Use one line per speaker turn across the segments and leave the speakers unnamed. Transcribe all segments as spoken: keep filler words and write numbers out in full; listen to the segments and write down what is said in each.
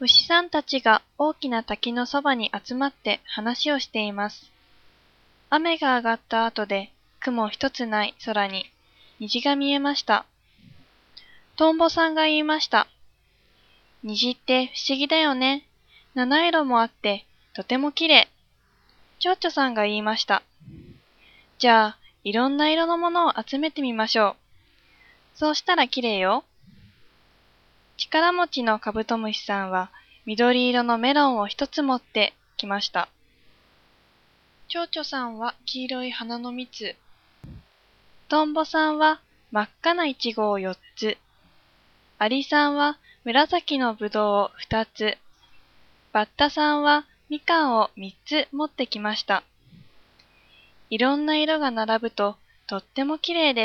牛さんたちが大きな滝のそばに集まって話をしています。雨が上がった後で雲一つない空に虹が見えました。トンボさんが言いました。虹って不思議だよね。七色もあってとてもきれい。蝶々さんが言いました。じゃあ、いろんな色のものを集めてみましょう。そうしたらきれいよ。力持ちのカブトムシさんは緑色のメロンを一つ持ってきました。蝶々さんは黄色い花の蜜。トンボさんは真っ赤なイチゴをよっつ。アリさんは紫のブドウをふたつ。バッタさんはみかんをみっつ持ってきました。いろんな色が並ぶととってもきれいです。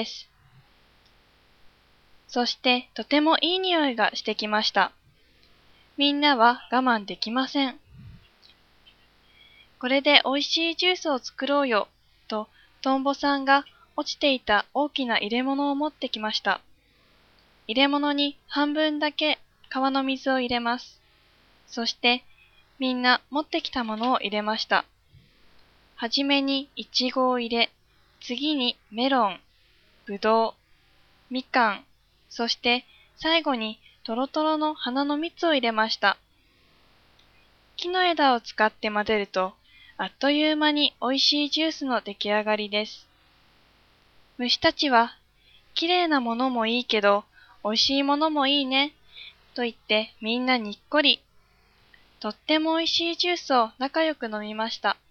そしてとてもいい匂いがしてきました。みんなは我慢できません。これでおいしいジュースを作ろうよ、とトンボさんが落ちていた大きな入れ物を持ってきました。入れ物に半分だけ川の水を入れます。そしてみんな持ってきたものを入れました。はじめにイチゴを入れ、次にメロン、ブドウ、みかん、そして最後にトロトロの花の蜜を入れました。木の枝を使って混ぜると、あっという間においしいジュースの出来上がりです。虫たちは、きれいなものもいいけど、おいしいものもいいね、と言ってみんなにっこり。とってもおいしいジュースを仲良く飲みました。